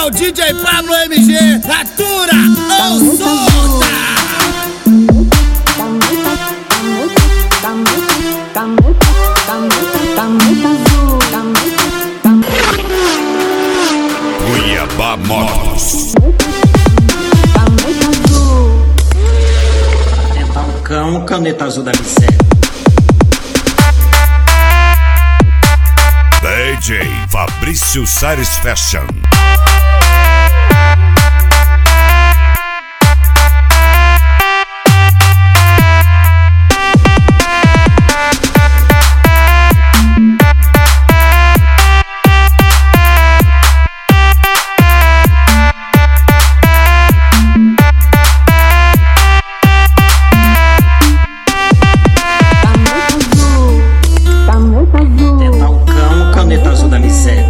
o DJ Pablo MG, atura ou solta! Cuiabá Motos. É balcão, caneta azul da miséria. DJ Fabrício Sares Fashion. Caneta azul da miséria.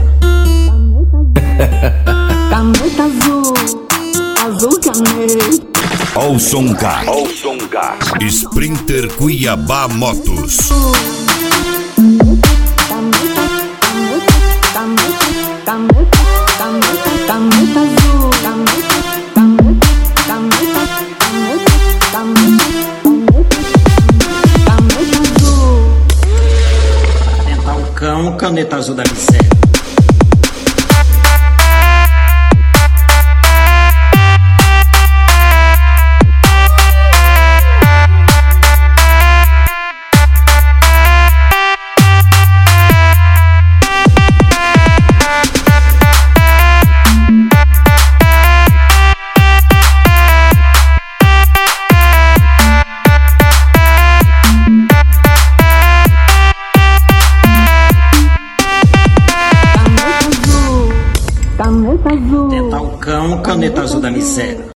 Caneta azul, azul caneta. Olson Car. Sprinter Cuiabá Motos. Caneta azul, É balcão, caneta azul da miséria. caneta azul. É balcão, caneta azul da miséria.